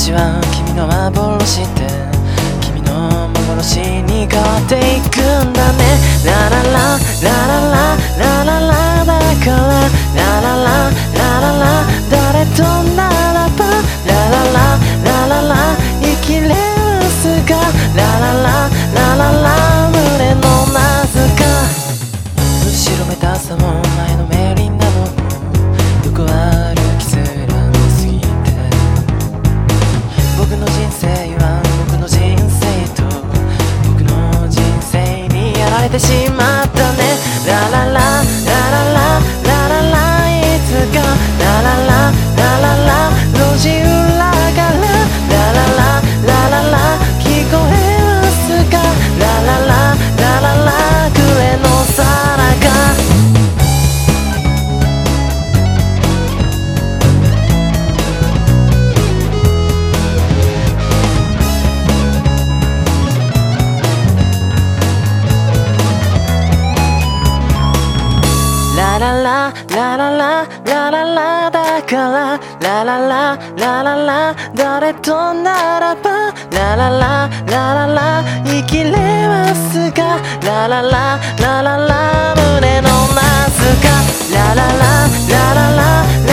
私は君の幻で君の幻に変わっていくんだね。ラララララララララだからララララララ誰とならばララララララ生きれますかララララララ胸のなぜか後ろめたさも前のめりなのもよくある季節ら見すぎて僕の人生は僕の人生と僕の人生にやられてしまったね。ラララララララララいつかララララララ路地裏からララララララ聞こえますかララララララ暮れのさらがラララララララララだからララララララ誰とならばララララララ生きれますかララララララ胸のなすかララララララ